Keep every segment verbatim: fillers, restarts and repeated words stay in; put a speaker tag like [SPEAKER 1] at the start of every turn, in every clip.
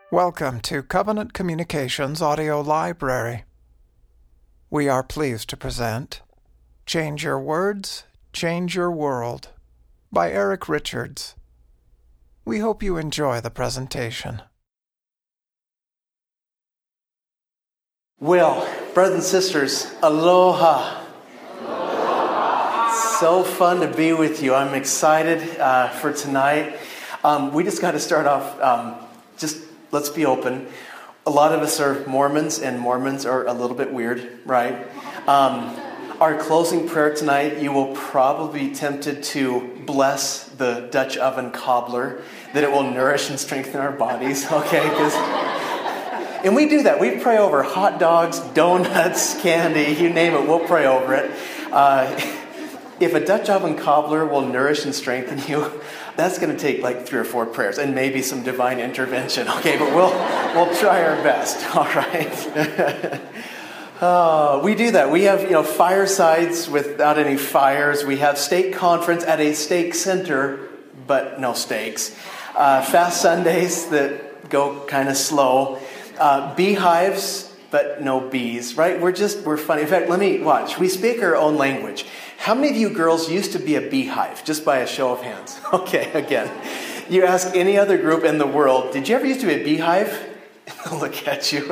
[SPEAKER 1] Welcome to Covenant Communications Audio Library. We are pleased to present Change Your Words, Change Your World by Eric Richards. We hope you enjoy the presentation.
[SPEAKER 2] Well, brothers and sisters, aloha. Aloha. So fun to be with you. I'm excited uh, for tonight. Um, we just got to start off, um, just let's be open. A lot of us are Mormons, and Mormons are a little bit weird, right? Um, our closing prayer tonight, you will probably be tempted to bless the Dutch oven cobbler, that it will nourish and strengthen our bodies, okay? Because, and we do that. We pray over hot dogs, donuts, candy, you name it, we'll pray over it. Uh, if a Dutch oven cobbler will nourish and strengthen you, that's going to take like three or four prayers and maybe some divine intervention, okay? But we'll we'll try our best, all right? uh, we do that. We have, you know, firesides without any fires. We have stake conference at a stake center, but no stakes. Uh, fast Sundays that go kind of slow. Uh, beehives, but no bees, right? We're just, we're funny. In fact, let me watch. We speak our own language. How many of you girls used to be a beehive? Just by a show of hands. Okay, again. You ask any other group in the world, did you ever used to be a beehive? Look at you.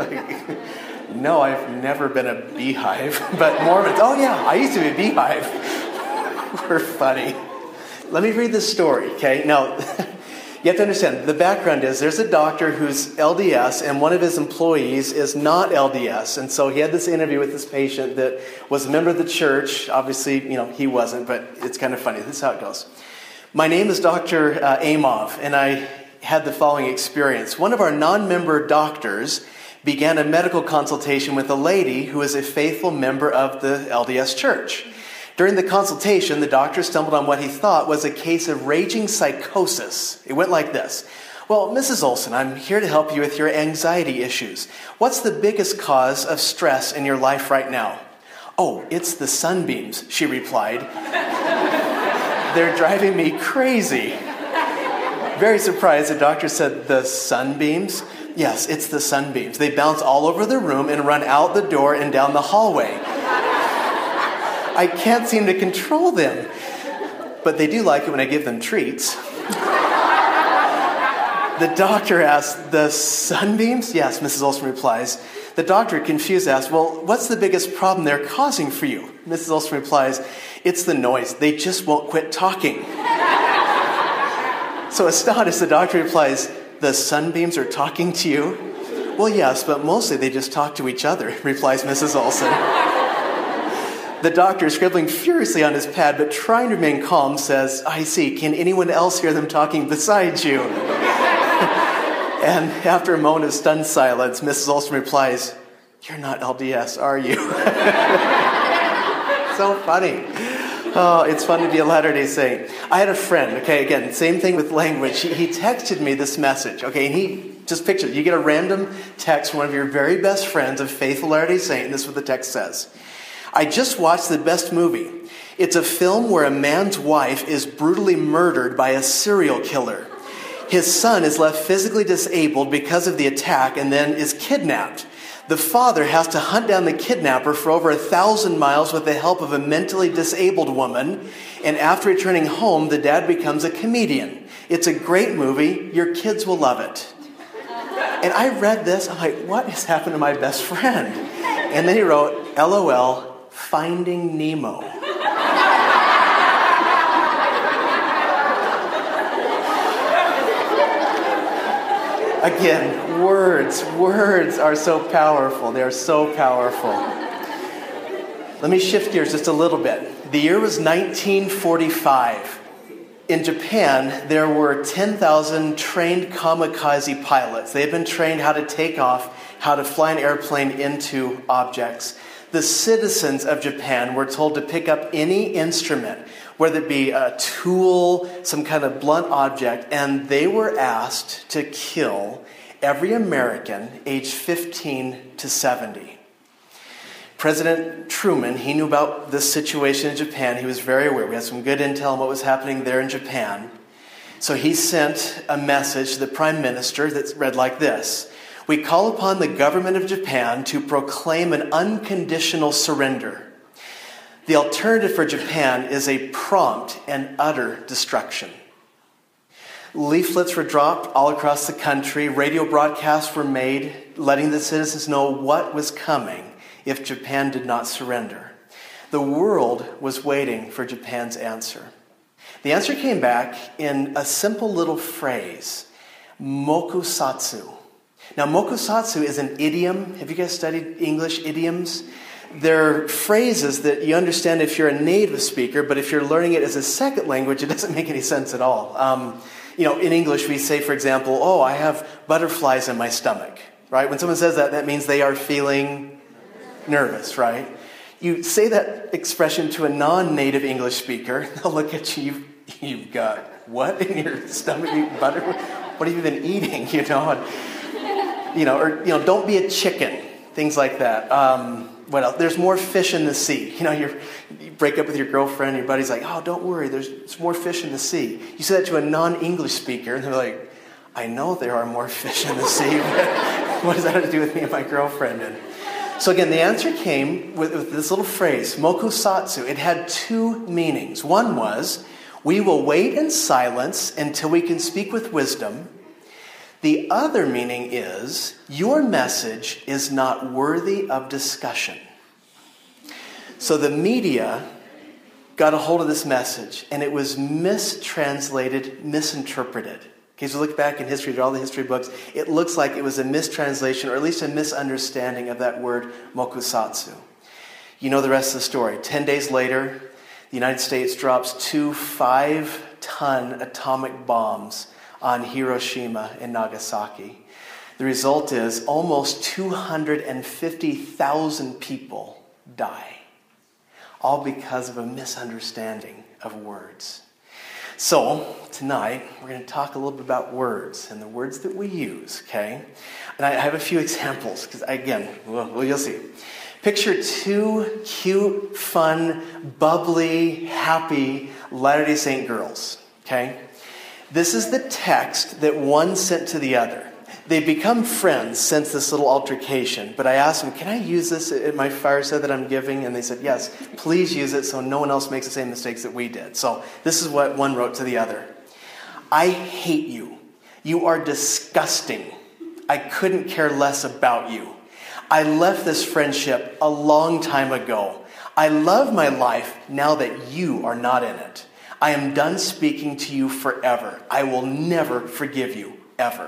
[SPEAKER 2] No, I've never been a beehive. But Mormons, oh yeah, I used to be a beehive. We're funny. Let me read this story, okay? Now, you have to understand, the background is there's a doctor who's L D S, and one of his employees is not L D S. And so he had this interview with this patient that was a member of the church. Obviously, you know, he wasn't, but it's kind of funny. This is how it goes. My name is Doctor Uh, Amov, and I had the following experience. One of our non-member doctors began a medical consultation with a lady who is a faithful member of the L D S church. During the consultation, the doctor stumbled on what he thought was a case of raging psychosis. It went like this. Well, Missus Olson, I'm here to help you with your anxiety issues. What's the biggest cause of stress in your life right now? Oh, it's the sunbeams, she replied. They're driving me crazy. Very surprised, the doctor said, the sunbeams? Yes, it's the sunbeams. They bounce all over the room and run out the door and down the hallway. I can't seem to control them. But they do like it when I give them treats. The doctor asks, the sunbeams? Yes, Missus Olson replies. The doctor, confused, asks, well, what's the biggest problem they're causing for you? Missus Olson replies, it's the noise. They just won't quit talking. So astonished, the doctor replies, the sunbeams are talking to you? Well, yes, but mostly they just talk to each other, replies Missus Olson. The doctor, scribbling furiously on his pad, but trying to remain calm, says, I see, can anyone else hear them talking besides you? And after a moment of stunned silence, Missus Olson replies, you're not L D S, are you? So funny. Oh, it's fun to be a Latter-day Saint. I had a friend, okay, again, same thing with language. He, he texted me this message, okay, and he, just picture it, you get a random text from one of your very best friends, a faithful Latter-day Saint, and this is what the text says. I just watched the best movie. It's a film where a man's wife is brutally murdered by a serial killer. His son is left physically disabled because of the attack and then is kidnapped. The father has to hunt down the kidnapper for over a thousand miles with the help of a mentally disabled woman. And after returning home, the dad becomes a comedian. It's a great movie. Your kids will love it. And I read this. I'm like, what has happened to my best friend? And then he wrote, LOL, Finding Nemo. Again, words, words are so powerful. They are so powerful. Let me shift gears just a little bit. The year was nineteen forty-five. In Japan, there were ten thousand trained kamikaze pilots. They had been trained how to take off, how to fly an airplane into objects. The citizens of Japan were told to pick up any instrument, whether it be a tool, some kind of blunt object, and they were asked to kill every American aged fifteen to seventy. President Truman, he knew about this situation in Japan. He was very aware. We had some good intel on what was happening there in Japan. So he sent a message to the prime minister that read like this: "We call upon the government of Japan to proclaim an unconditional surrender. The alternative for Japan is a prompt and utter destruction." Leaflets were dropped all across the country. Radio broadcasts were made, letting the citizens know what was coming if Japan did not surrender. The world was waiting for Japan's answer. The answer came back in a simple little phrase: mokusatsu. Now, mokusatsu is an idiom. Have you guys studied English idioms? They're phrases that you understand if you're a native speaker, but if you're learning it as a second language, it doesn't make any sense at all. Um, you know, in English, we say, for example, "Oh, I have butterflies in my stomach," right? When someone says that, that means they are feeling nervous, right? You say that expression to a non-native English speaker, they'll look at you, "You've got what in your stomach? You butter? What have you been eating?" You know, and, you know, or you know, "Don't be a chicken," things like that. Um, what else? "There's more fish in the sea." You know, you're, you break up with your girlfriend, your buddy's like, "Oh, don't worry, there's, there's more fish in the sea." You say that to a non-English speaker, and they're like, "I know there are more fish in the sea, but what does that have to do with me and my girlfriend?" And so again, the answer came with, with this little phrase, mokusatsu. It had two meanings. One was, we will wait in silence until we can speak with wisdom. The other meaning is, your message is not worthy of discussion. So the media got a hold of this message, and it was mistranslated, misinterpreted. Okay, so look back in history, to all the history books, it looks like it was a mistranslation, or at least a misunderstanding of that word mokusatsu. You know the rest of the story. Ten days later, the United States drops two five-ton atomic bombs on Hiroshima and Nagasaki. The result is almost two hundred fifty thousand people die, all because of a misunderstanding of words. So, tonight, we're going to talk a little bit about words and the words that we use, okay? And I have a few examples, because again, well, you'll see. Picture two cute, fun, bubbly, happy Latter-day Saint girls, okay? This is the text that one sent to the other. They've become friends since this little altercation, but I asked them, "Can I use this at my fireside that I'm giving?" And they said, "Yes, please use it so no one else makes the same mistakes that we did." So this is what one wrote to the other. "I hate you. You are disgusting. I couldn't care less about you. I left this friendship a long time ago. I love my life now that you are not in it. I am done speaking to you forever. I will never forgive you, ever."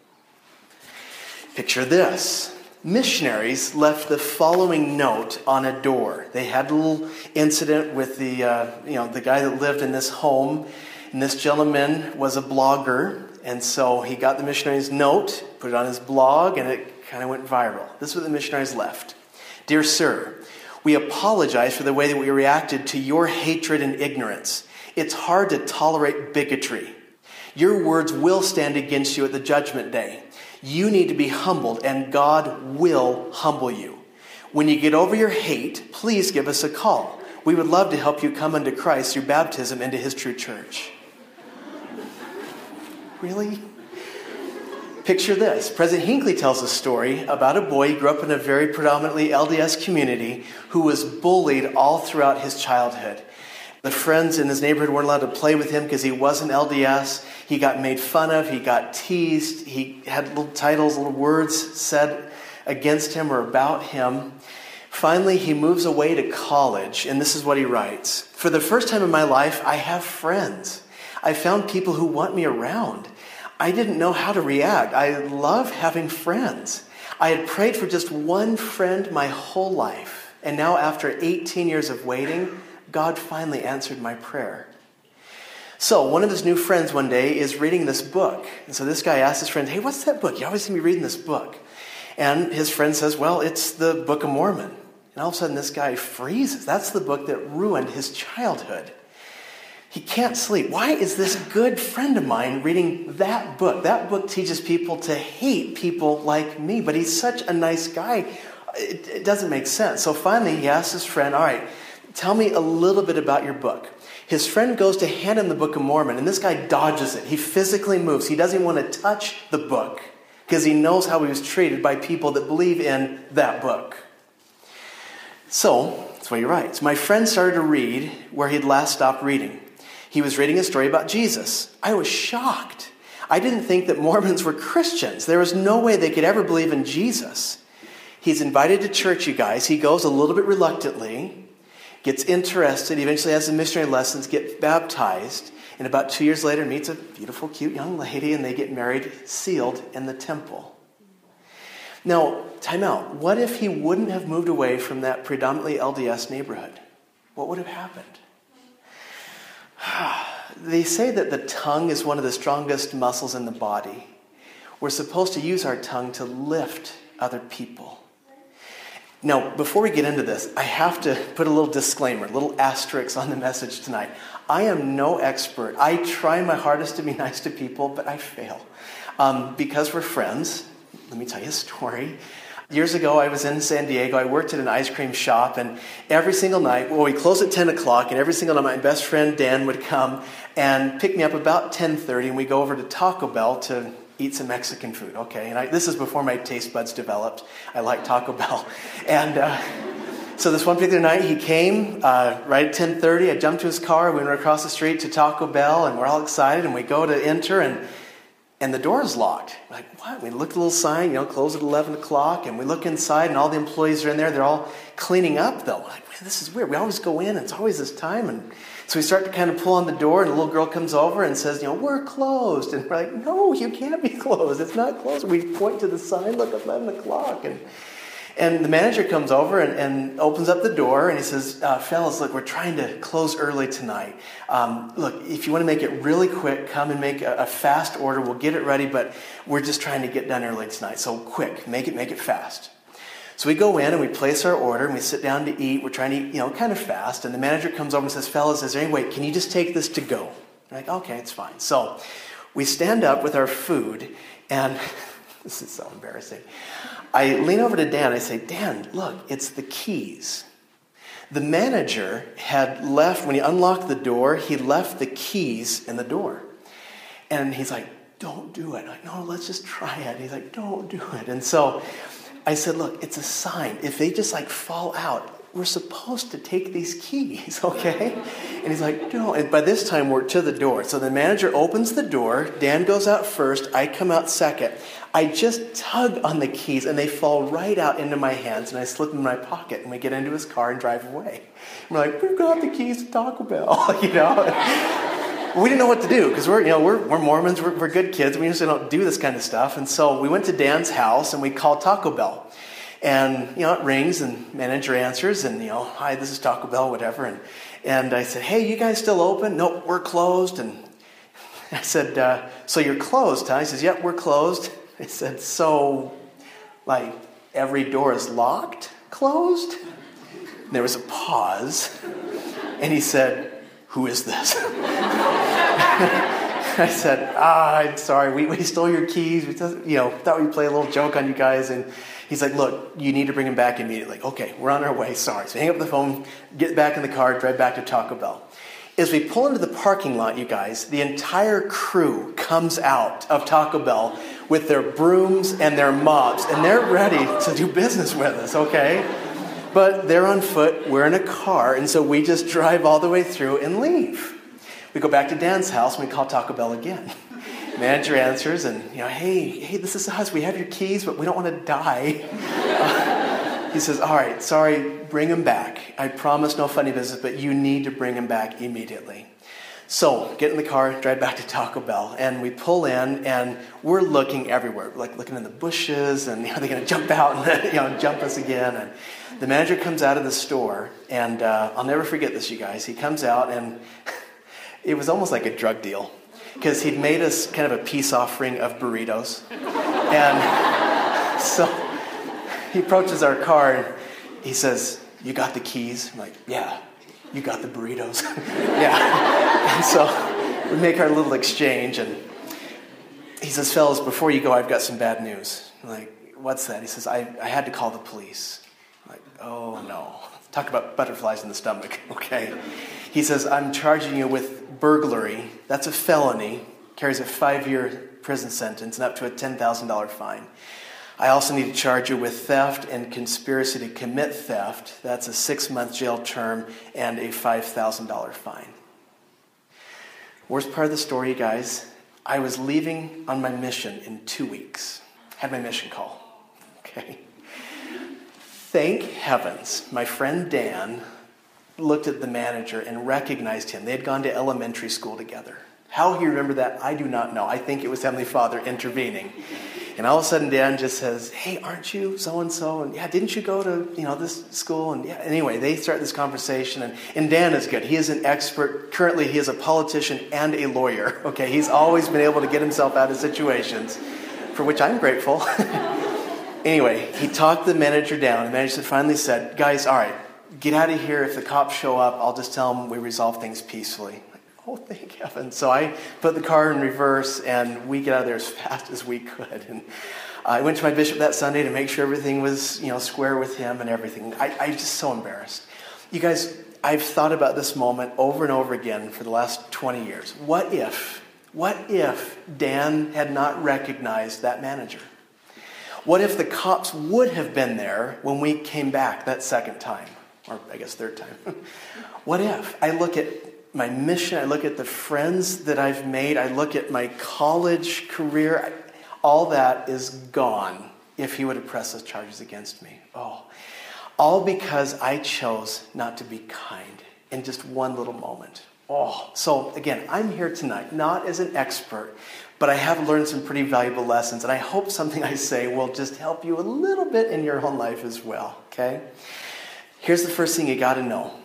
[SPEAKER 2] Picture this. Missionaries left the following note on a door. They had a little incident with the, uh, you know, the guy that lived in this home. And this gentleman was a blogger. And so he got the missionary's note, put it on his blog, and it kind of went viral. This is what the missionaries left. "Dear sir, we apologize for the way that we reacted to your hatred and ignorance. It's hard to tolerate bigotry. Your words will stand against you at the judgment day. You need to be humbled, and God will humble you. When you get over your hate, please give us a call. We would love to help you come unto Christ through baptism into His true church." Really? Picture this. President Hinckley tells a story about a boy who grew up in a very predominantly L D S community who was bullied all throughout his childhood. The friends in his neighborhood weren't allowed to play with him because he wasn't L D S. He got made fun of. He got teased. He had little titles, little words said against him or about him. Finally, he moves away to college, and this is what he writes. "For the first time in my life, I have friends. I found people who want me around. I didn't know how to react. I love having friends. I had prayed for just one friend my whole life, and now after eighteen years of waiting, God finally answered my prayer." So one of his new friends one day is reading this book. And so this guy asks his friend, "Hey, what's that book? You always seem to be reading this book." And his friend says, "Well, it's the Book of Mormon." And all of a sudden this guy freezes. That's the book that ruined his childhood. He can't sleep. Why is this good friend of mine reading that book? That book teaches people to hate people like me, but he's such a nice guy. It, it doesn't make sense. So finally he asks his friend, "All right, tell me a little bit about your book." His friend goes to hand him the Book of Mormon, and this guy dodges it. He physically moves. He doesn't want to touch the book because he knows how he was treated by people that believe in that book. So, that's what he writes. My friend started to read where he'd last stopped reading. He was reading a story about Jesus. I was shocked. I didn't think that Mormons were Christians. There was no way they could ever believe in Jesus. He's invited to church, you guys. He goes a little bit reluctantly, gets interested, eventually has some missionary lessons, gets baptized, and about two years later meets a beautiful, cute young lady, and they get married, sealed in the temple. Now, time out. What if he wouldn't have moved away from that predominantly L D S neighborhood? What would have happened? They say that the tongue is one of the strongest muscles in the body. We're supposed to use our tongue to lift other people. Now, before we get into this, I have to put a little disclaimer, a little asterisk on the message tonight. I am no expert. I try my hardest to be nice to people, but I fail. Um, because we're friends, let me tell you a story. Years ago, I was in San Diego. I worked at an ice cream shop, and every single night, well, we closed at ten o'clock, and every single night, my best friend, Dan, would come and pick me up about ten thirty, and we go over to Taco Bell to eat some Mexican food, okay? And I, this is before my taste buds developed. I like Taco Bell. And uh, so this one particular night, he came uh, right at ten thirty. I jumped to his car. We went across the street to Taco Bell, and we're all excited. And we go to enter, and and the door is locked. We're like, what? We look at the little sign, you know, close at eleven o'clock. And we look inside, and all the employees are in there. They're all cleaning up, though. We're like, man, this is weird. We always go in, and it's always this time. And so we start to kind of pull on the door, and a little girl comes over and says, you know, we're closed. And we're like, no, you can't be closed. It's not closed. We point to the sign, look, eleven o'clock. And and the manager comes over and, and opens up the door, and he says, uh, fellas, look, we're trying to close early tonight. Um, look, if you want to make it really quick, come and make a, a fast order. We'll get it ready, but we're just trying to get done early tonight. So quick, make it, make it fast. So we go in and we place our order and we sit down to eat. We're trying to eat, you know, kind of fast. And the manager comes over and says, fellas, is there any way, can you just take this to go? We're like, okay, it's fine. So we stand up with our food, and this is so embarrassing. I lean over to Dan. I say, Dan, look, it's the keys. The manager had left, when he unlocked the door, he left the keys in the door. And he's like, don't do it. I'm like, no, let's just try it. And he's like, don't do it. And so I said, look, it's a sign. If they just like fall out, we're supposed to take these keys, okay? And he's like, no. And by this time, we're to the door. So the manager opens the door. Dan goes out first. I come out second. I just tug on the keys, and they fall right out into my hands, and I slip them in my pocket, and we get into his car and drive away. And we're like, we've got the keys to Taco Bell, you know? We didn't know what to do because we're, you know, we're, we're Mormons, we're, we're good kids. We usually don't do this kind of stuff. And so we went to Dan's house and we called Taco Bell. And, you know, it rings and manager answers and, you know, hi, this is Taco Bell, whatever. And and I said, hey, you guys still open? Nope, we're closed. And I said, uh, so you're closed, huh? He says, yep, we're closed. I said, so, like, every door is locked, closed? And there was a pause. And he said, who is this? I said, ah, I'm sorry, we, we stole your keys. We just, you know, thought we'd play a little joke on you guys. And he's like, look, you need to bring him back immediately. Okay, we're on our way, sorry. So hang up the phone, get back in the car, drive back to Taco Bell. As we pull into the parking lot, you guys, the entire crew comes out of Taco Bell with their brooms and their mops, and they're ready to do business with us, okay? But they're on foot, we're in a car, and so we just drive all the way through and leave. We go back to Dan's house and we call Taco Bell again. Manager answers and, you know, hey, hey, this is us. We have your keys, but we don't want to die. Uh, he says, all right, sorry, bring him back. I promise no funny business, but you need to bring him back immediately. So, get in the car, drive back to Taco Bell, and we pull in, and we're looking everywhere, like looking in the bushes, and, you know, they're going to jump out and, you know, jump us again. And the manager comes out of the store, and uh, I'll never forget this, you guys. He comes out, and it was almost like a drug deal, because he'd made us kind of a peace offering of burritos. And so he approaches our car, and he says, you got the keys? I'm like, yeah. You got the burritos? Yeah. And so we make our little exchange, and he says, fellas, before you go, I've got some bad news. I'm like, what's that? He says, I, I had to call the police. I'm like, oh, no. Talk about butterflies in the stomach, okay? He says, I'm charging you with burglary. That's a felony. Carries a five-year prison sentence and up to a ten thousand dollars fine. I also need to charge you with theft and conspiracy to commit theft. That's a six-month jail term and a five thousand dollars fine. Worst part of the story, you guys, I was leaving on my mission in two weeks. Had my mission call. Okay. Thank heavens, my friend Dan looked at the manager and recognized him. They had gone to elementary school together. How he remembered that, I do not know. I think it was Heavenly Father intervening. And all of a sudden, Dan just says, hey, aren't you so-and-so? And yeah, didn't you go to, you know, this school? And yeah, anyway, they start this conversation. And, and Dan is good. He is an expert. Currently, he is a politician and a lawyer. Okay, he's always been able to get himself out of situations, for which I'm grateful. Anyway, he talked the manager down. The manager finally said, guys, all right, get out of here. If the cops show up, I'll just tell them we resolve things peacefully. Oh, thank heaven. So I put the car in reverse, and we get out of there as fast as we could. And I went to my bishop that Sunday to make sure everything was, you know, square with him and everything. I, I'm just so embarrassed. You guys, I've thought about this moment over and over again for the last twenty years. What if, what if Dan had not recognized that manager? What if the cops would have been there when we came back that second time? Or I guess third time. What if? I look at my mission, I look at the friends that I've made, I look at my college career, all that is gone if he would have pressed those charges against me. Oh, all because I chose not to be kind in just one little moment. Oh, so again, I'm here tonight, not as an expert, but I have learned some pretty valuable lessons, and I hope something I say will just help you a little bit in your own life as well, okay? Here's the first thing you got to know.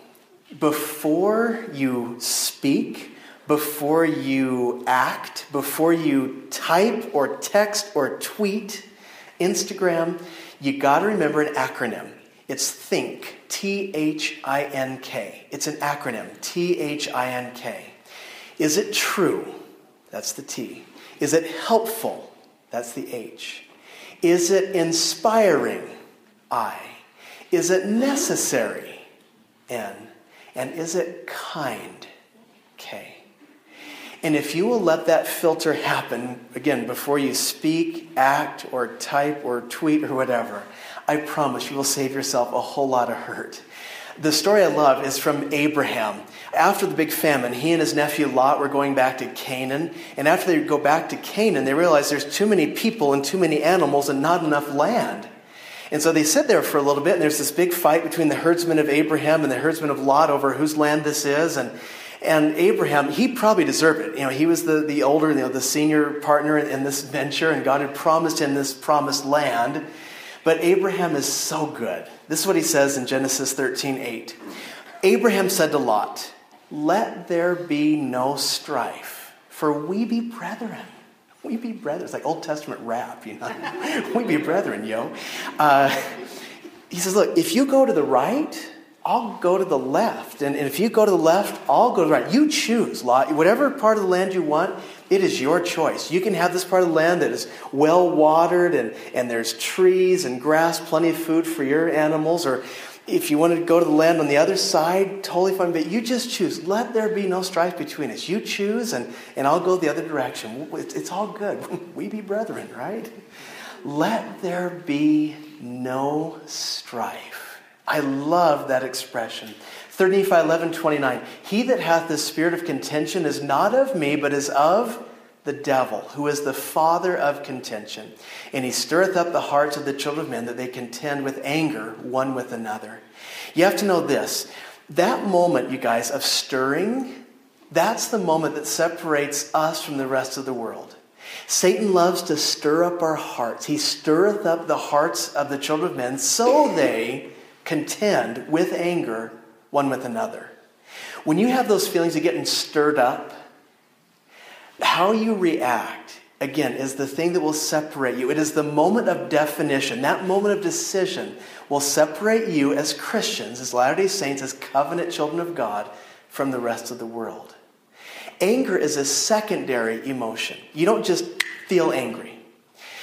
[SPEAKER 2] Before you speak, before you act, before you type or text or tweet, Instagram, you got to remember an acronym. It's THINK, T H I N K. It's an acronym, T H I N K. Is it true? That's the T. Is it helpful? That's the H. Is it inspiring? I. Is it necessary? N. And is it kind? K. And if you will let that filter happen, again, before you speak, act, or type, or tweet, or whatever, I promise you will save yourself a whole lot of hurt. The story I love is from Abraham. After the big famine, he and his nephew Lot were going back to Canaan. And after they go back to Canaan, they realize there's too many people and too many animals and not enough land. And so they sit there for a little bit, and there's this big fight between the herdsmen of Abraham and the herdsmen of Lot over whose land this is. And and Abraham, he probably deserved it. You know, he was the, the older, you know, the senior partner in, in this venture, and God had promised him this promised land. But Abraham is so good. This is what he says in Genesis thirteen eight. Abraham said to Lot, let there be no strife, for we be brethren. We be brethren. It's like Old Testament rap, you know. We be brethren, yo. Uh, he says, look, if you go to the right, I'll go to the left. And, and if you go to the left, I'll go to the right. You choose, Lot. Whatever part of the land you want, it is your choice. You can have this part of the land that is well watered and, and there's trees and grass, plenty of food for your animals. Or if you want to go to the land on the other side, totally fine. But you just choose. Let there be no strife between us. You choose, and, and I'll go the other direction. It's, it's all good. We be brethren, right? Let there be no strife. I love that expression. third Nephi eleven twenty-nine. He that hath the spirit of contention is not of me, but is of the devil, who is the father of contention. And he stirreth up the hearts of the children of men, that they contend with anger one with another. You have to know this. That moment, you guys, of stirring, that's the moment that separates us from the rest of the world. Satan loves to stir up our hearts. He stirreth up the hearts of the children of men, so they contend with anger one with another. When you have those feelings of getting stirred up, how you react, again, is the thing that will separate you. It is the moment of definition. That moment of decision will separate you as Christians, as Latter-day Saints, as covenant children of God, from the rest of the world. Anger is a secondary emotion. You don't just feel angry.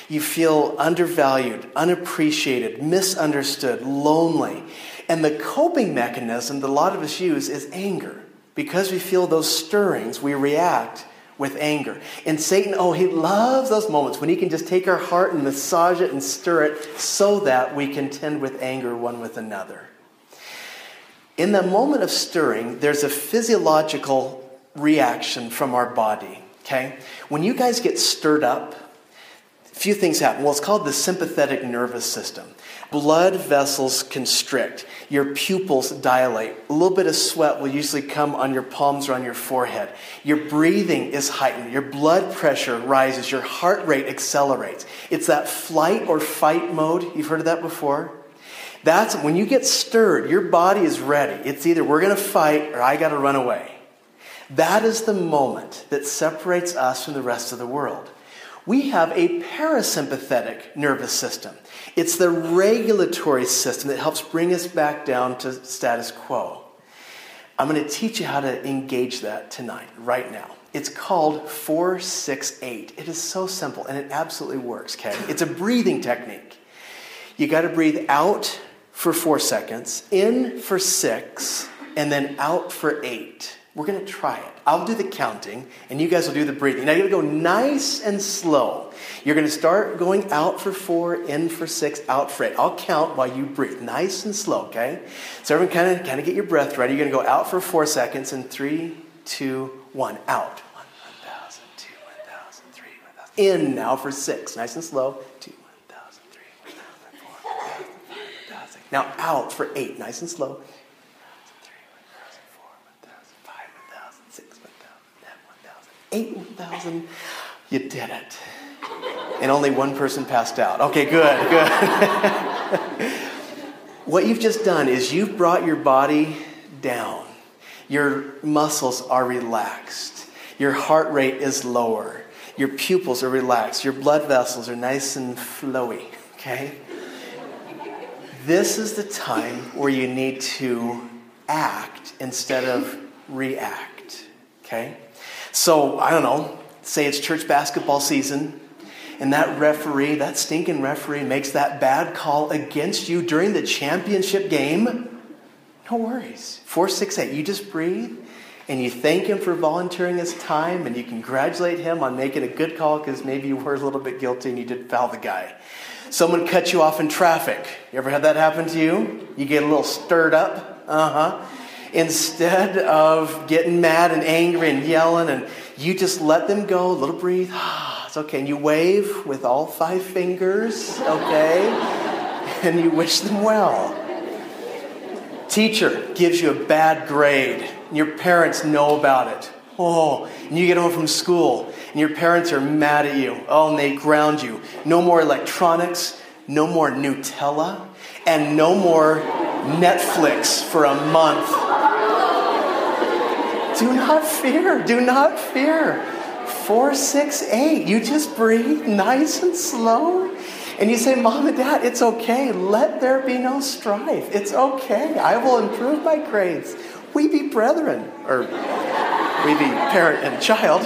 [SPEAKER 2] You feel undervalued, unappreciated, misunderstood, lonely. And the coping mechanism that a lot of us use is anger. Because we feel those stirrings, we react with anger. And Satan, oh, he loves those moments when he can just take our heart and massage it and stir it so that we contend with anger one with another. In the moment of stirring, there's a physiological reaction from our body, okay? When you guys get stirred up, a few things happen. Well, it's called the sympathetic nervous system. Blood vessels constrict. Your pupils dilate. A little bit of sweat will usually come on your palms or on your forehead. Your breathing is heightened. Your blood pressure rises. Your heart rate accelerates. It's that flight or fight mode. You've heard of that before? That's when you get stirred, your body is ready. It's either we're going to fight or I got to run away. That is the moment that separates us from the rest of the world. We have a parasympathetic nervous system. It's the regulatory system that helps bring us back down to status quo. I'm going to teach you how to engage that tonight, right now. It's called four six eight. It is so simple, and it absolutely works, okay? It's a breathing technique. You got to breathe out for four seconds, in for six, and then out for eight. We're going to try it. I'll do the counting, and you guys will do the breathing. Now you're going to go nice and slow. You're going to start going out for four, in for six, out for eight. I'll count while you breathe. Nice and slow, okay? So everyone kind of kind of get your breath ready. You're going to go out for four seconds, and three, two, one, out. One, one thousand, two, one thousand, three, one thousand. In now for six. Nice and slow. Two, one thousand, three, one thousand, four, one thousand, five, one thousand. Now out for eight. Nice and slow. Eight, one thousand, you did it. And only one person passed out. Okay, good, good. What you've just done is you've brought your body down. Your muscles are relaxed. Your heart rate is lower. Your pupils are relaxed. Your blood vessels are nice and flowy, okay? This is the time where you need to act instead of react, okay? So, I don't know, say it's church basketball season, and that referee, that stinking referee, makes that bad call against you during the championship game. No worries. four six eight, you just breathe, and you thank him for volunteering his time, and you congratulate him on making a good call because maybe you were a little bit guilty and you did foul the guy. Someone cut you off in traffic. You ever had that happen to you? You get a little stirred up? Uh-huh. Instead of getting mad and angry and yelling, and you just let them go, a little breathe. It's okay. And you wave with all five fingers, okay? And you wish them well. Teacher gives you a bad grade, and your parents know about it. Oh, and you get home from school, and your parents are mad at you. Oh, and they ground you. No more electronics, no more Nutella, and no more Netflix for a month. Do not fear. Do not fear. Four, six, eight. You just breathe nice and slow. And you say, Mom and Dad, it's okay. Let there be no strife. It's okay. I will improve my grades. We be brethren. Or we be parent and child.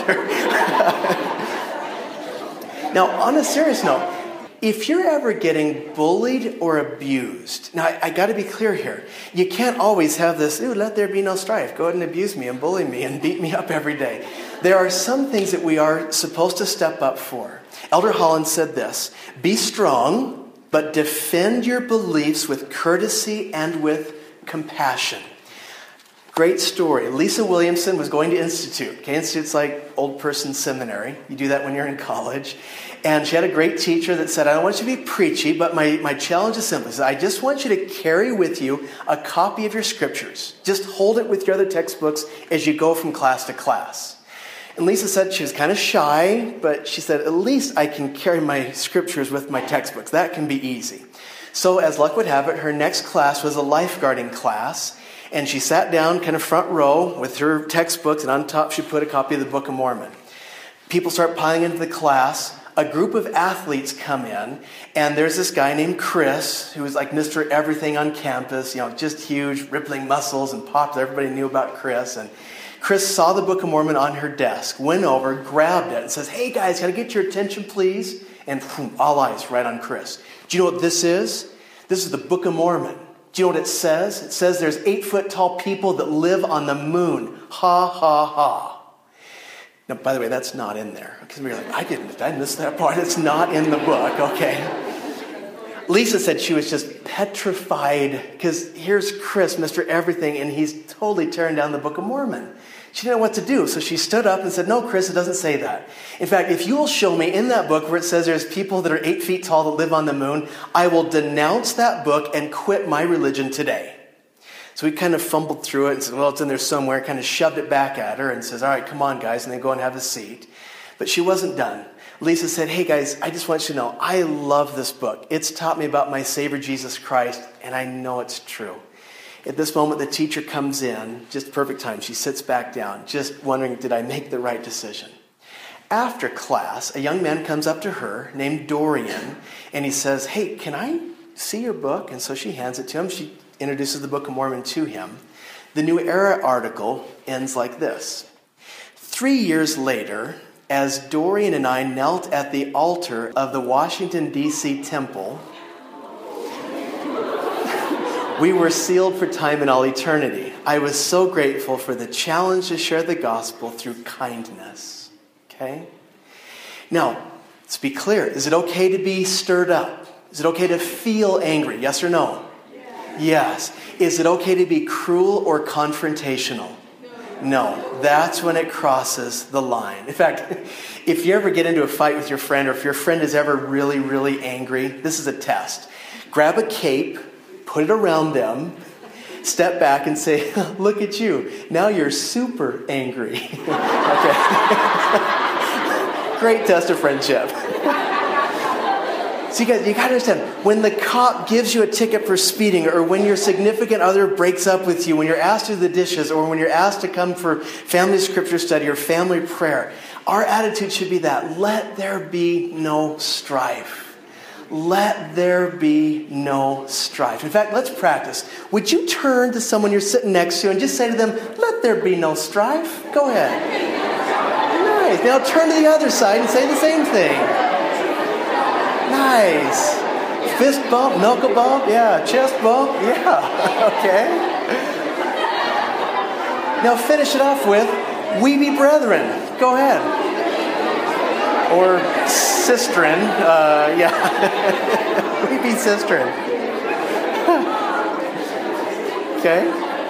[SPEAKER 2] Now, on a serious note, if you're ever getting bullied or abused, now I, I got to be clear here. You can't always have this, ooh, let there be no strife. Go ahead and abuse me and bully me and beat me up every day. There are some things that we are supposed to step up for. Elder Holland said this, be strong, but defend your beliefs with courtesy and with compassion. Great story. Lisa Williamson was going to Institute. Okay, Institute's like old person seminary. You do that when you're in college. And she had a great teacher that said, I don't want you to be preachy, but my, my challenge is simple. She said, I just want you to carry with you a copy of your scriptures. Just hold it with your other textbooks as you go from class to class. And Lisa said she was kind of shy, but she said, at least I can carry my scriptures with my textbooks. That can be easy. So as luck would have it, her next class was a lifeguarding class. And she sat down kind of front row with her textbooks, and on top she put a copy of the Book of Mormon. People start piling into the class. A group of athletes come in, and there's this guy named Chris, who was like Mister Everything on campus, you know, just huge, rippling muscles and popular. Everybody knew about Chris. And Chris saw the Book of Mormon on her desk, went over, grabbed it, and says, hey guys, can I get your attention, please? And boom, all eyes right on Chris. Do you know what this is? This is the Book of Mormon. Do you know what it says? It says there's eight-foot tall people that live on the moon. Ha, ha, ha. Now, by the way, that's not in there. Because we were like, I didn't, I missed that part. It's not in the book, okay? Lisa said she was just petrified because here's Chris, Mister Everything, and he's totally tearing down the Book of Mormon. She didn't know what to do, so she stood up and said, no, Chris, it doesn't say that. In fact, if you will show me in that book where it says there's people that are eight feet tall that live on the moon, I will denounce that book and quit my religion today. So we kind of fumbled through it and said, well, it's in there somewhere, kind of shoved it back at her and says, all right, come on, guys, and then go and have a seat. But she wasn't done. Lisa said, hey, guys, I just want you to know, I love this book. It's taught me about my Savior, Jesus Christ, and I know it's true. At this moment, the teacher comes in, just perfect time. She sits back down, just wondering, did I make the right decision? After class, a young man comes up to her named Dorian, and he says, hey, can I see your book? And so she hands it to him. She introduces the Book of Mormon to him. The New Era article ends like this. Three years later, as Dorian and I knelt at the altar of the Washington, D C temple, we were sealed for time and all eternity. I was so grateful for the challenge to share the gospel through kindness. Okay? Now, let's be clear. Is it okay to be stirred up? Is it okay to feel angry? Yes or no? Yes. Yes. Is it okay to be cruel or confrontational? No, that's when it crosses the line. In fact, if you ever get into a fight with your friend, or if your friend is ever really, really angry, this is a test. Grab a cape, put it around them, step back and say, look at you. Now you're super angry. Okay. Great test of friendship. So you guys, you got to understand, when the cop gives you a ticket for speeding, or when your significant other breaks up with you, when you're asked to do the dishes, or when you're asked to come for family scripture study or family prayer, our attitude should be that, let there be no strife. Let there be no strife. In fact, let's practice. Would you turn to someone you're sitting next to and just say to them, let there be no strife? Go ahead. Nice. Now turn to the other side and say the same thing. Nice. Fist bump, knuckle bump, yeah. Chest bump, yeah. Okay. Now finish it off with, we be brethren. Go ahead. Or sistren, uh, yeah. We be sistren. Okay.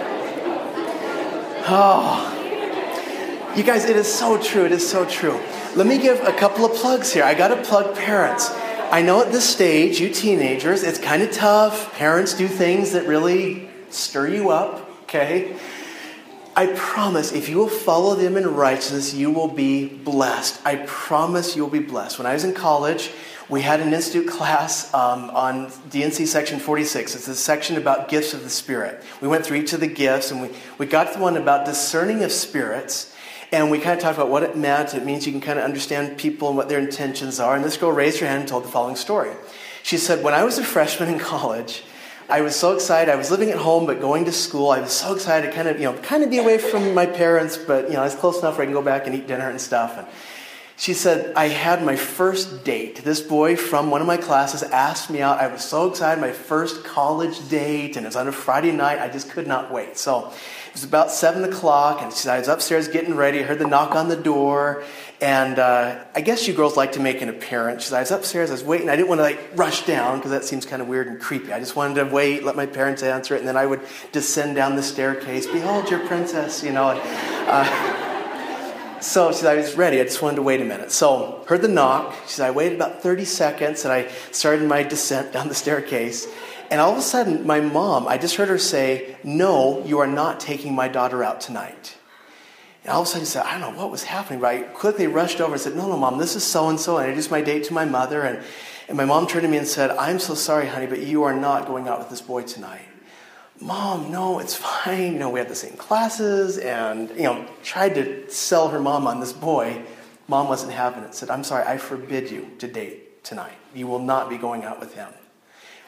[SPEAKER 2] Oh. You guys, it is so true. It is so true. Let me give a couple of plugs here. I got to plug parents. I know at this stage, you teenagers, it's kind of tough. Parents do things that really stir you up, okay? I promise if you will follow them in righteousness, you will be blessed. I promise you will be blessed. When I was in college, we had an institute class um, on D and C section forty-six. It's a section about gifts of the Spirit. We went through each of the gifts, and we, we got to the one about discerning of spirits. And we kind of talked about what it meant. It means you can kind of understand people and what their intentions are. And this girl raised her hand and told the following story. She said, when I was a freshman in college, I was so excited. I was living at home but going to school. I was so excited to kind of, you know, kind of be away from my parents, but, you know, I was close enough where I can go back and eat dinner and stuff. And she said, I had my first date. This boy from one of my classes asked me out. I was so excited, my first college date, and it was on a Friday night. I just could not wait. So it was about seven o'clock, and she said, I was upstairs getting ready. I heard the knock on the door, and uh, I guess you girls like to make an appearance. She said, I was upstairs, I was waiting. I didn't want to like rush down, because that seems kind of weird and creepy. I just wanted to wait, let my parents answer it, and then I would descend down the staircase. Behold your princess, you know. And, uh, So she said, I was ready. I just wanted to wait a minute. So heard the knock. She said, I waited about thirty seconds, and I started my descent down the staircase. And all of a sudden, my mom, I just heard her say, no, you are not taking my daughter out tonight. And all of a sudden, she said, I don't know what was happening. But I quickly rushed over and said, no, no, Mom, this is so-and-so. And I introduced my date to my mother. And, and my mom turned to me and said, I'm so sorry, honey, but you are not going out with this boy tonight. Mom, no, it's fine. You know, we had the same classes, and, you know, tried to sell her mom on this boy. Mom wasn't having it. Said, I'm sorry, I forbid you to date tonight. You will not be going out with him.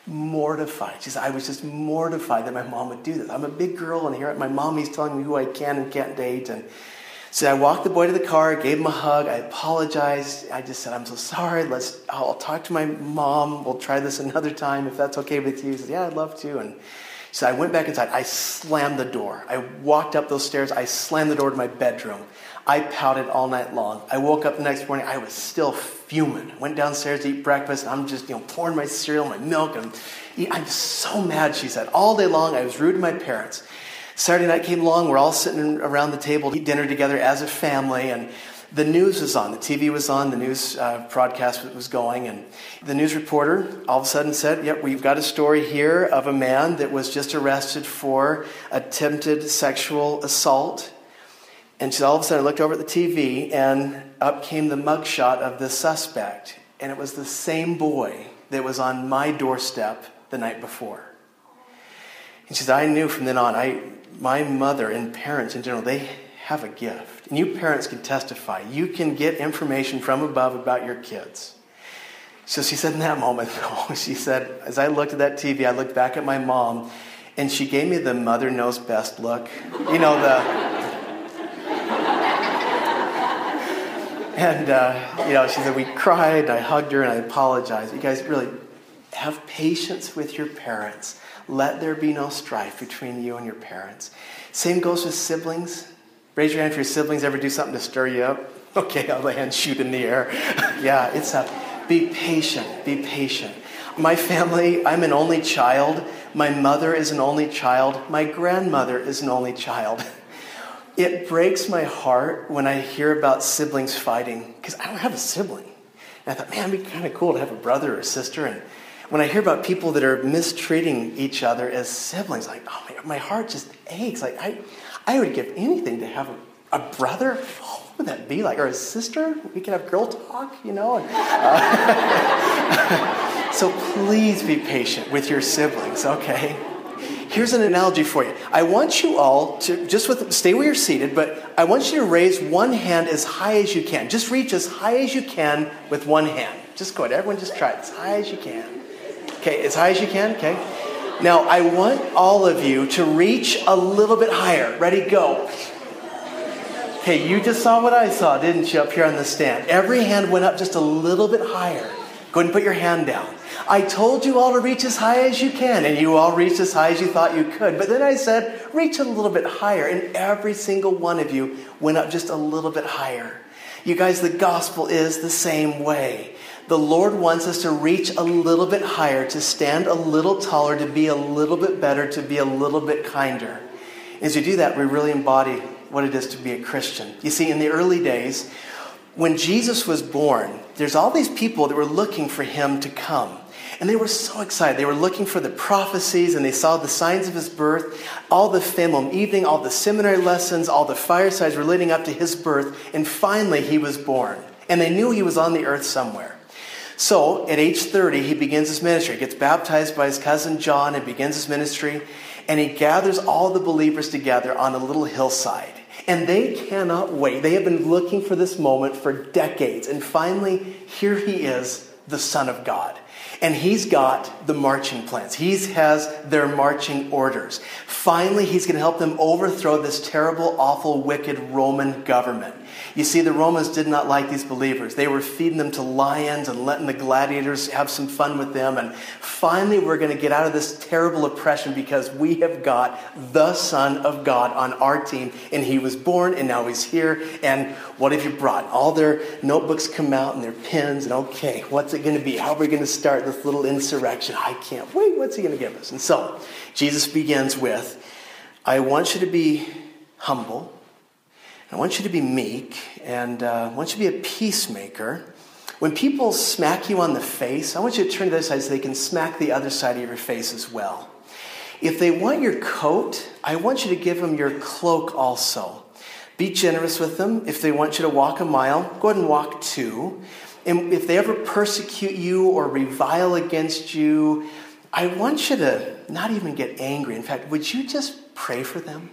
[SPEAKER 2] mortified. She said, I was just mortified that my mom would do this. I'm a big girl, and here my mommy's telling me who I can and can't date. And so I walked the boy to the car, gave him a hug. I apologized. I just said, I'm so sorry. Let's. I'll talk to my mom. We'll try this another time if that's okay with you. He said, yeah, I'd love to. And so I went back inside. I slammed the door. I walked up those stairs. I slammed the door to my bedroom. I pouted all night long. I woke up the next morning. I was still fuming. Went downstairs to eat breakfast. And I'm just, you know, pouring my cereal, my milk. And I'm so mad, she said. All day long, I was rude to my parents. Saturday night came along. We're all sitting around the table to eat dinner together as a family. And the news was on. The T V was on. The news uh, broadcast was going. And the news reporter all of a sudden said, yep, we've got a story here of a man that was just arrested for attempted sexual assault. And she all of a sudden looked over at the T V, and up came the mugshot of the suspect. And it was the same boy that was on my doorstep the night before. And she said, I knew from then on, I, my mother and parents in general, they have a gift. And you parents can testify. You can get information from above about your kids. So she said in that moment, though, she said, as I looked at that T V, I looked back at my mom, and she gave me the mother knows best look. You know, the... And, uh, you know, she said, we cried, I hugged her, and I apologized. You guys really have patience with your parents. Let there be no strife between you and your parents. Same goes with siblings. Raise your hand if your siblings ever do something to stir you up. Okay, all the hands shoot in the air. Yeah, it's a, be patient, be patient. My family, I'm an only child. My mother is an only child. My grandmother is an only child. It breaks my heart when I hear about siblings fighting, because I don't have a sibling. And I thought, man, it'd be kind of cool to have a brother or a sister. And when I hear about people that are mistreating each other as siblings, like, oh, my, my heart just aches. Like, I, I would give anything to have a, a brother. Oh, what would that be like? Or a sister? We could have girl talk, you know? And, uh, so please be patient with your siblings, okay? Here's an analogy for you. I want you all to, just with, stay where you're seated, but I want you to raise one hand as high as you can. Just reach as high as you can with one hand. Just go ahead. Everyone just try it as high as you can. Okay, as high as you can, okay? Now, I want all of you to reach a little bit higher. Ready, go. Okay, you just saw what I saw, didn't you, up here on the stand? Every hand went up just a little bit higher. Go ahead and put your hand down. I told you all to reach as high as you can, and you all reached as high as you thought you could. But then I said, reach a little bit higher, and every single one of you went up just a little bit higher. You guys, the gospel is the same way. The Lord wants us to reach a little bit higher, to stand a little taller, to be a little bit better, to be a little bit kinder. As you do that, we really embody what it is to be a Christian. You see, in the early days, when Jesus was born, there's all these people that were looking for him to come. And they were so excited. They were looking for the prophecies, and they saw the signs of his birth. All the family evening, all the seminary lessons, all the firesides were leading up to his birth. And finally, he was born. And they knew he was on the earth somewhere. So, at age thirty, he begins his ministry. He gets baptized by his cousin John and begins his ministry. And he gathers all the believers together on a little hillside. And they cannot wait. They have been looking for this moment for decades. And finally, here he is, the Son of God. And he's got the marching plans. He has their marching orders. Finally, he's going to help them overthrow this terrible, awful, wicked Roman government. You see, the Romans did not like these believers. They were feeding them to lions and letting the gladiators have some fun with them. And finally, we're going to get out of this terrible oppression because we have got the Son of God on our team. And he was born, and now he's here. And what have you brought? All their notebooks come out and their pens. And okay, what's it going to be? How are we going to start this little insurrection? I can't wait. What's he going to give us? And so, Jesus begins with, I want you to be humble. I want you to be meek, and uh, I want you to be a peacemaker. When people smack you on the face, I want you to turn to the other side so they can smack the other side of your face as well. If they want your coat, I want you to give them your cloak also. Be generous with them. If they want you to walk a mile, go ahead and walk two. And if they ever persecute you or revile against you, I want you to not even get angry. In fact, would you just pray for them?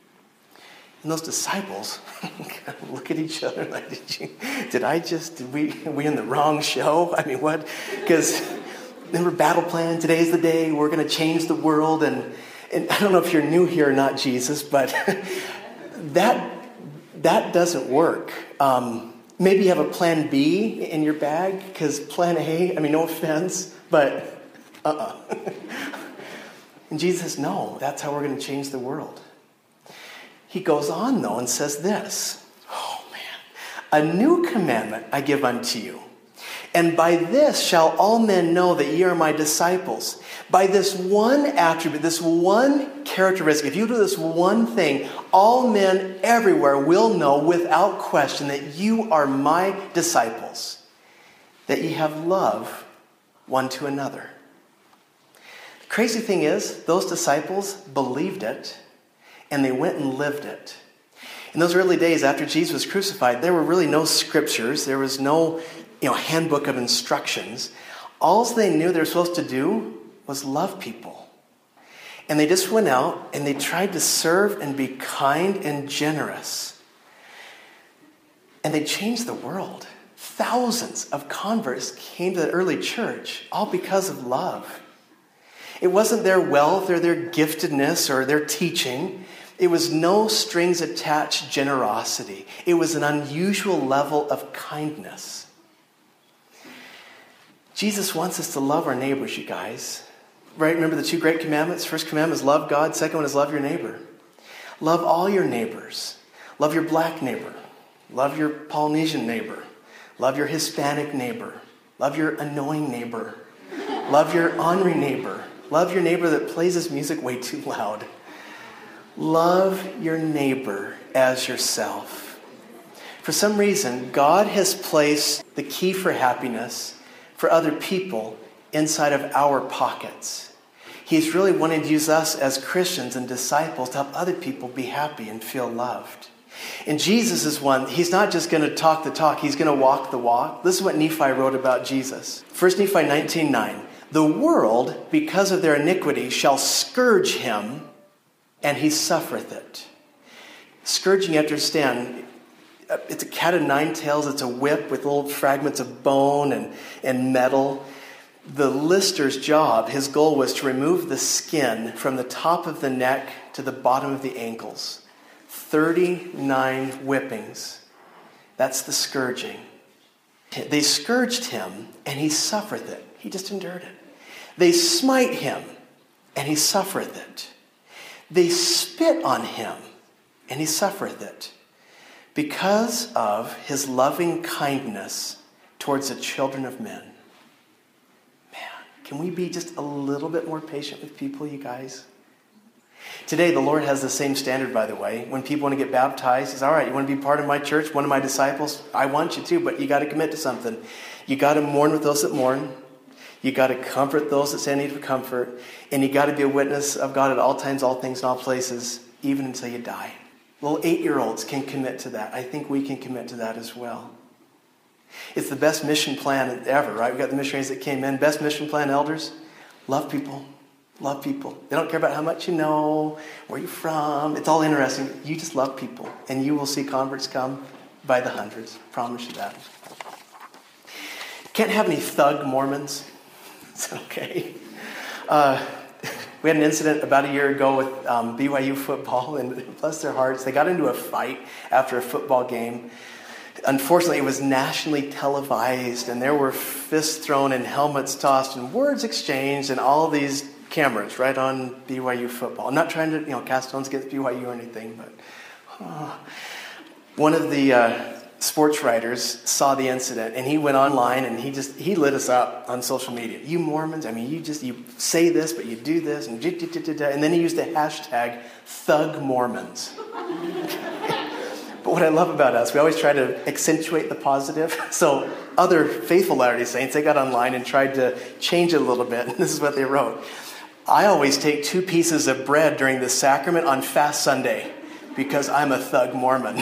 [SPEAKER 2] And those disciples look at each other like, did you, did I just, did we, are we in the wrong show? I mean, what? Because remember battle plan, today's the day, we're going to change the world. And, and I don't know if you're new here or not, Jesus, but that that doesn't work. Um, maybe you have a plan B in your bag, because plan A, I mean, no offense, but uh-uh. And Jesus says, no, that's how we're going to change the world. He goes on, though, and says this, oh, man, a new commandment I give unto you, and by this shall all men know that ye are my disciples. By this one attribute, this one characteristic, if you do this one thing, all men everywhere will know without question that you are my disciples, that ye have love one to another. The crazy thing is, those disciples believed it, and they went and lived it. In those early days after Jesus was crucified, there were really no scriptures. There was no, you know, handbook of instructions. All they knew they were supposed to do was love people. And they just went out and they tried to serve and be kind and generous. And they changed the world. Thousands of converts came to the early church, all because of love. It wasn't their wealth or their giftedness or their teaching. It was no strings attached generosity. It was an unusual level of kindness. Jesus wants us to love our neighbors, you guys. Right? Remember the two great commandments? First commandment is love God. Second one is love your neighbor. Love all your neighbors. Love your black neighbor. Love your Polynesian neighbor. Love your Hispanic neighbor. Love your annoying neighbor. Love your ornery neighbor. Love your neighbor that plays his music way too loud. Love your neighbor as yourself. For some reason, God has placed the key for happiness for other people inside of our pockets. He's really wanting to use us as Christians and disciples to help other people be happy and feel loved. And Jesus is one, he's not just going to talk the talk, he's going to walk the walk. This is what Nephi wrote about Jesus. First Nephi nineteen nine. The world, because of their iniquity, shall scourge him, and he suffereth it. Scourging, you understand, it's a cat of nine tails. It's a whip with little fragments of bone and, and metal. The lister's job, his goal was to remove the skin from the top of the neck to the bottom of the ankles. thirty-nine whippings. That's the scourging. They scourged him, and he suffereth it. He just endured it. They smite him, and he suffereth it. They spit on him, and he suffereth it, because of his loving kindness towards the children of men. Man, can we be just a little bit more patient with people, you guys? Today, the Lord has the same standard, by the way. When people want to get baptized, He says, all right, you want to be part of my church, one of my disciples? I want you to, but you got to commit to something. You got to mourn with those that mourn. You got to comfort those that stand in need of comfort. And you got to be a witness of God at all times, all things, and all places, even until you die. Little eight-year-olds can commit to that. I think we can commit to that as well. It's the best mission plan ever, right? We've got the missionaries that came in. Best mission plan, elders. Love people. Love people. They don't care about how much you know, where you're from. It's all interesting. You just love people. And you will see converts come by the hundreds. Promise you that. Can't have any thug Mormons. It's okay. Uh, we had an incident about a year ago with um, B Y U football, and bless their hearts, they got into a fight after a football game. Unfortunately, it was nationally televised, and there were fists thrown and helmets tossed and words exchanged and all these cameras right on B Y U football. I'm not trying to, you know, cast stones against B Y U or anything, but oh. One of the uh, sports writers saw the incident, and he went online and he just he lit us up on social media. You Mormons, I mean, you just you say this, but you do this, and and then he used the hashtag Thug Mormons. But what I love about us, we always try to accentuate the positive. So other faithful Latter-day Saints, they got online and tried to change it a little bit. And this is what they wrote. I always take two pieces of bread during the sacrament on Fast Sunday because I'm a thug Mormon.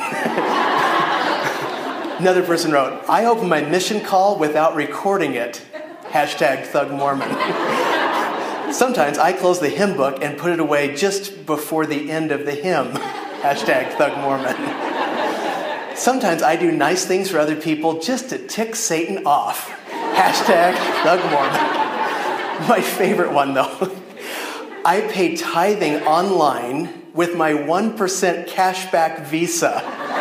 [SPEAKER 2] Another person wrote, I open my mission call without recording it. Hashtag thug Mormon. Sometimes I close the hymn book and put it away just before the end of the hymn. Hashtag thug Mormon. Sometimes I do nice things for other people just to tick Satan off. Hashtag Thug Mormon. My favorite one, though. I pay tithing online with my one percent cashback Visa.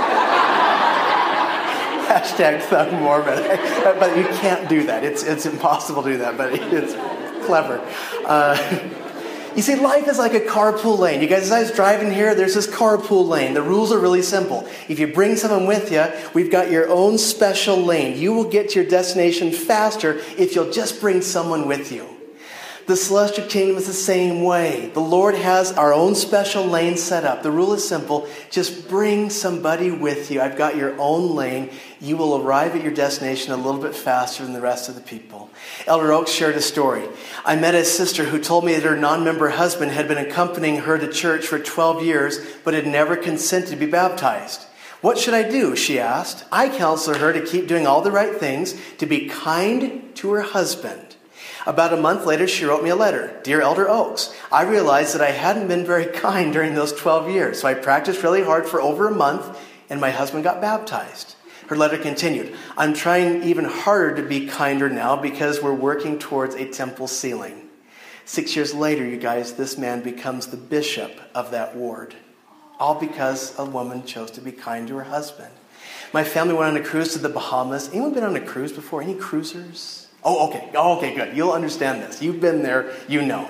[SPEAKER 2] Hashtag Thug Mormon. But you can't do that. It's, it's impossible to do that, but it's clever. Uh, You see, life is like a carpool lane. You guys, as I was driving here, there's this carpool lane. The rules are really simple. If you bring someone with you, we've got your own special lane. You will get to your destination faster if you'll just bring someone with you. The celestial kingdom is the same way. The Lord has our own special lane set up. The rule is simple. Just bring somebody with you. I've got your own lane. You will arrive at your destination a little bit faster than the rest of the people. Elder Oaks shared a story. I met a sister who told me that her non-member husband had been accompanying her to church for twelve years, but had never consented to be baptized. What should I do? She asked. I counseled her to keep doing all the right things, to be kind to her husband. About a month later, she wrote me a letter. Dear Elder Oaks, I realized that I hadn't been very kind during those twelve years, so I practiced really hard for over a month, and my husband got baptized. Her letter continued, I'm trying even harder to be kinder now because we're working towards a temple ceiling. Six years later, you guys, this man becomes the bishop of that ward, all because a woman chose to be kind to her husband. My family went on a cruise to the Bahamas. Anyone been on a cruise before? Any cruisers? Oh, okay. Oh, okay, good. You'll understand this. You've been there. You know.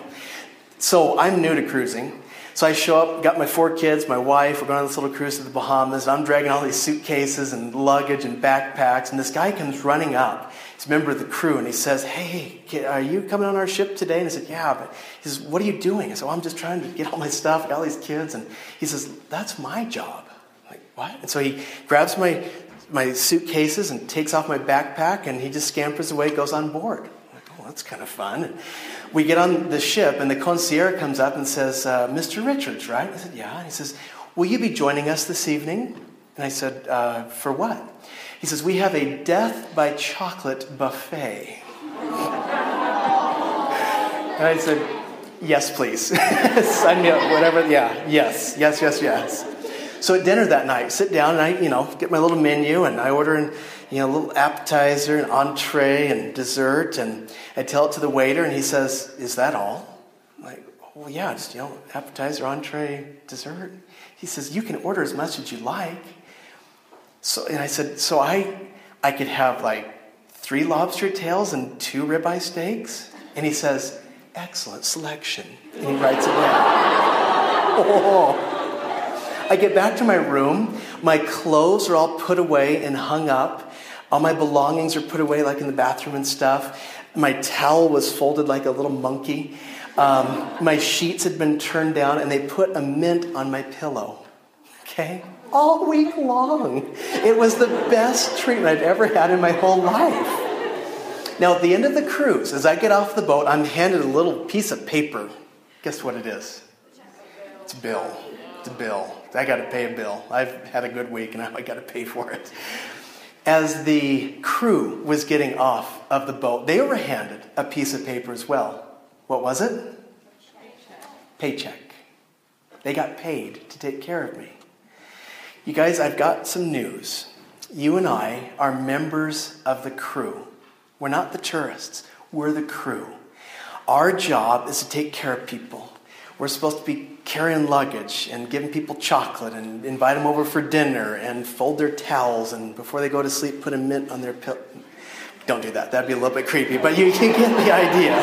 [SPEAKER 2] So I'm new to cruising. So I show up, got my four kids, my wife. We're going on this little cruise to the Bahamas. I'm dragging all these suitcases and luggage and backpacks. And this guy comes running up. He's a member of the crew. And he says, hey, are you coming on our ship today? And I said, yeah. But he says, what are you doing? I said, well, I'm just trying to get all my stuff. I got all these kids. And he says, that's my job. I'm like, what? And so he grabs my... my suitcases and takes off my backpack, and he just scampers away, goes on board. I'm like, oh, that's kind of fun. And we get on the ship, and the concierge comes up and says, uh, Mister Richards, right? I said, yeah. And he says, will you be joining us this evening? And I said, uh, for what? He says, we have a death by chocolate buffet. And I said, yes, please. Sign me up, whatever. Yeah, yes, yes, yes, yes. So at dinner that night, sit down and I, you know, get my little menu and I order, an, you know, a little appetizer, an entree and dessert, and I tell it to the waiter and he says, "Is that all?" I'm like, "Well, yeah, just, you know, appetizer, entree, dessert." He says, "You can order as much as you like." So and I said, "So I, I could have like three lobster tails and two ribeye steaks?" And he says, "Excellent selection." And he writes it down. Oh. I get back to my room. My clothes are all put away and hung up. All my belongings are put away, like in the bathroom and stuff. My towel was folded like a little monkey. Um, my sheets had been turned down, and they put a mint on my pillow. Okay? All week long. It was the best treatment I've ever had in my whole life. Now, at the end of the cruise, as I get off the boat, I'm handed a little piece of paper. Guess what it is? It's a bill. It's a bill. I got to pay a bill. I've had a good week, and I got to pay for it. As the crew was getting off of the boat, they were handed a piece of paper as well. What was it? Paycheck. Paycheck. They got paid to take care of me. You guys, I've got some news. You and I are members of the crew. We're not the tourists. We're the crew. Our job is to take care of people. We're supposed to be carrying luggage and giving people chocolate and invite them over for dinner and fold their towels and before they go to sleep put a mint on their pillow. Don't do that. That'd be a little bit creepy, but you can get the idea,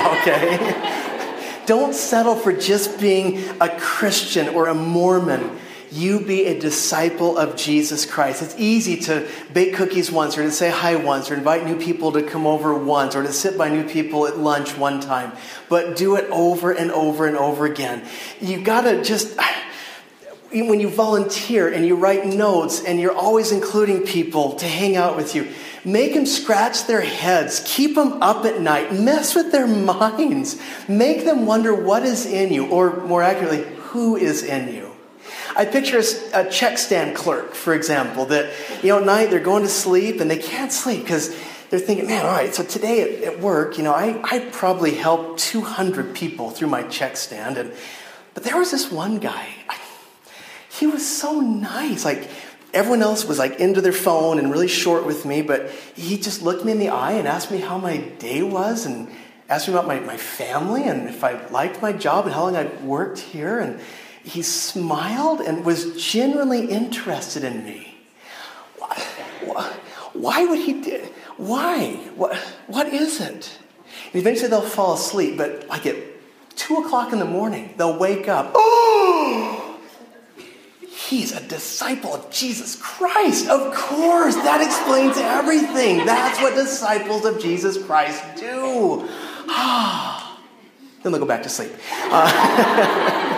[SPEAKER 2] okay? Don't settle for just being a Christian or a Mormon. You be a disciple of Jesus Christ. It's easy to bake cookies once or to say hi once or invite new people to come over once or to sit by new people at lunch one time. But do it over and over and over again. You got to just, when you volunteer and you write notes and you're always including people to hang out with you, make them scratch their heads. Keep them up at night. Mess with their minds. Make them wonder what is in you, or more accurately, who is in you. I picture a, a check stand clerk, for example, that, you know, at night they're going to sleep and they can't sleep because they're thinking, man, all right, so today at, at work, you know, I, I probably helped two hundred people through my check stand. And but there was this one guy. I, he was so nice. Like, everyone else was like into their phone and really short with me, but he just looked me in the eye and asked me how my day was. And asked me about my, my family and if I liked my job and how long I'd worked here. And he smiled and was genuinely interested in me. Why, why, why would he do Why? What, what is it? And eventually they'll fall asleep, but like at two o'clock in the morning, they'll wake up. Oh! He's a disciple of Jesus Christ. Of course, that explains everything. That's what disciples of Jesus Christ do. Then they'll go back to sleep. Uh,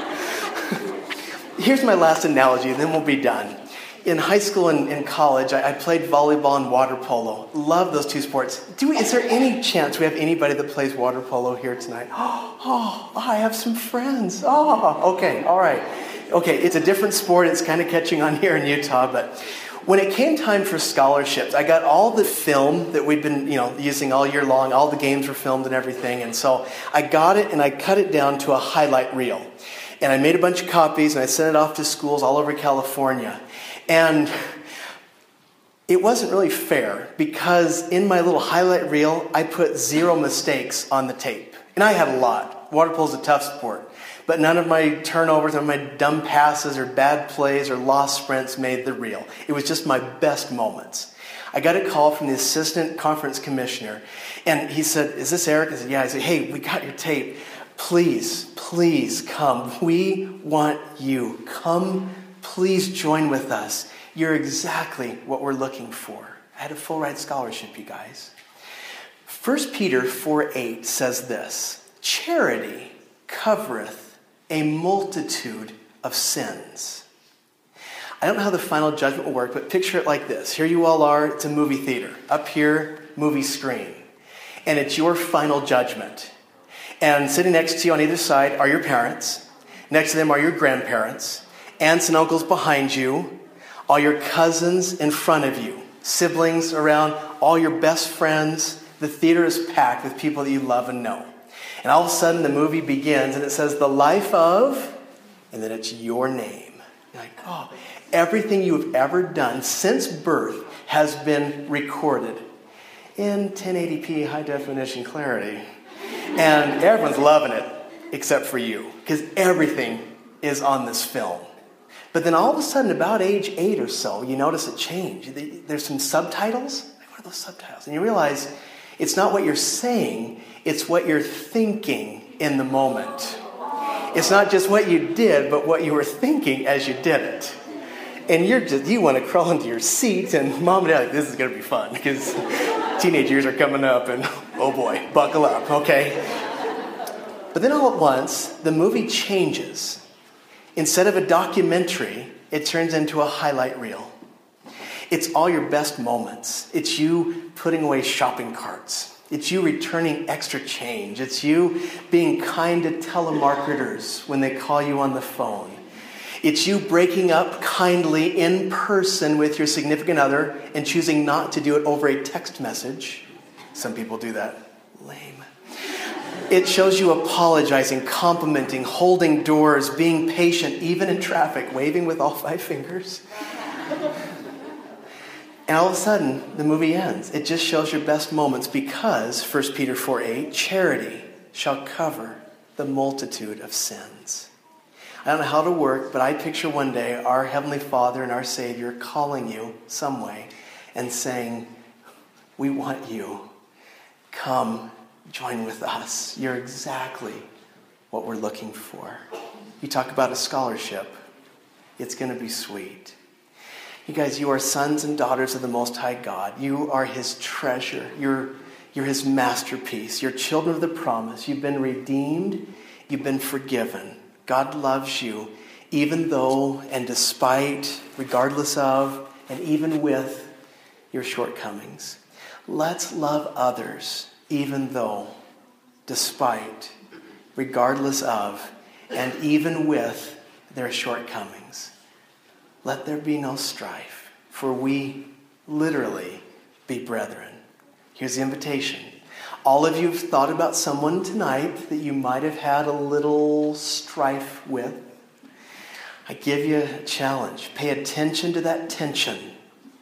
[SPEAKER 2] here's my last analogy, and then we'll be done. In high school and in college, I, I played volleyball and water polo. Love those two sports. Do we, is there any chance we have anybody that plays water polo here tonight? Oh, oh, I have some friends. Oh, okay, all right. Okay, it's a different sport. It's kind of catching on here in Utah, but when it came time for scholarships, I got all the film that we'd been, you know, using all year long. All the games were filmed and everything, and so I got it and I cut it down to a highlight reel. And I made a bunch of copies and I sent it off to schools all over California. And it wasn't really fair because in my little highlight reel, I put zero mistakes on the tape. And I had a lot. Water polo is a tough sport. But none of my turnovers, none of my dumb passes or bad plays or lost sprints made the reel. It was just my best moments. I got a call from the assistant conference commissioner. And he said, "Is this Eric?" I said, "Yeah." I said, "Hey, we got your tape. Please, please come. We want you. Come, please join with us. You're exactly what we're looking for." I had a full ride scholarship, you guys. First Peter four eight says this: "Charity covereth a multitude of sins." I don't know how the final judgment will work, but picture it like this. Here you all are. It's a movie theater. Up here, movie screen. And it's your final judgment. And sitting next to you on either side are your parents. Next to them are your grandparents. Aunts and uncles behind you. All your cousins in front of you. Siblings around. All your best friends. The theater is packed with people that you love and know. And all of a sudden the movie begins and it says, "The life of," and then it's your name. You're like, oh, everything you've ever done since birth has been recorded in ten eighty p high definition clarity. And everyone's loving it except for you because everything is on this film. But then all of a sudden, about age eight or so, you notice a change. There's some subtitles. Like, what are those subtitles? And you realize it's not what you're saying, it's what you're thinking in the moment. It's not just what you did, but what you were thinking as you did it. And you're just, you want to crawl into your seat, and mom and dad are like, this is going to be fun, because teenage years are coming up, and oh boy, buckle up, okay? But then all at once, the movie changes. Instead of a documentary, it turns into a highlight reel. It's all your best moments. It's you putting away shopping carts. It's you returning extra change. It's you being kind to telemarketers when they call you on the phone. It's you breaking up kindly in person with your significant other and choosing not to do it over a text message. Some people do that. Lame. It shows you apologizing, complimenting, holding doors, being patient, even in traffic, waving with all five fingers. And all of a sudden, the movie ends. It just shows your best moments because, First Peter four eight, charity shall cover the multitude of sins. I don't know how to work, but I picture one day our Heavenly Father and our Savior calling you some way and saying, we want you. Come, join with us. You're exactly what we're looking for. You talk about a scholarship. It's going to be sweet. You guys, you are sons and daughters of the Most High God. You are His treasure. You're, you're His masterpiece. You're children of the promise. You've been redeemed. You've been forgiven. God loves you, even though and despite, regardless of, and even with your shortcomings. Let's love others, even though, despite, regardless of, and even with their shortcomings. Let there be no strife, for we literally be brethren. Here's the invitation. All of you have thought about someone tonight that you might have had a little strife with. I give you a challenge. Pay attention to that tension.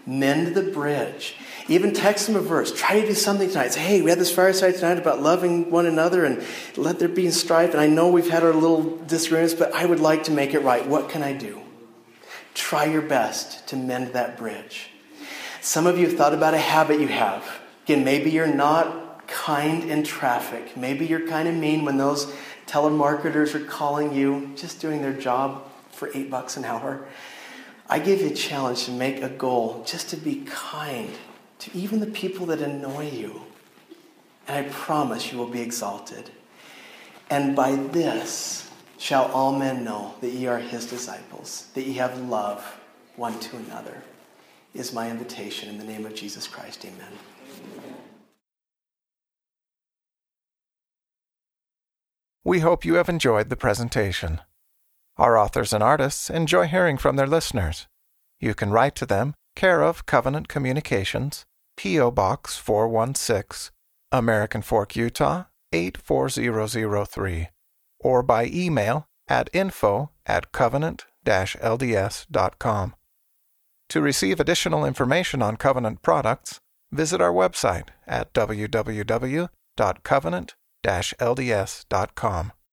[SPEAKER 2] Mend the bridge. Even text them a verse. Try to do something tonight. Say, hey, we had this fireside tonight about loving one another and let there be strife. And I know we've had our little disagreements, but I would like to make it right. What can I do? Try your best to mend that bridge. Some of you have thought about a habit you have. Again, maybe you're not kind in traffic. Maybe you're kind of mean when those telemarketers are calling you, just doing their job for eight bucks an hour. I give you a challenge to make a goal just to be kind to even the people that annoy you. And I promise you will be exalted. And by this shall all men know that ye are his disciples, that ye have love one to another, is my invitation in the name of Jesus Christ. Amen.
[SPEAKER 1] We hope you have enjoyed the presentation. Our authors and artists enjoy hearing from their listeners. You can write to them, care of Covenant Communications, P O. Box four one six, American Fork, Utah eight four zero zero three, or by email at info at covenant dash L D S dot com. To receive additional information on Covenant products, visit our website at w w w dot covenant dash L D S dot com.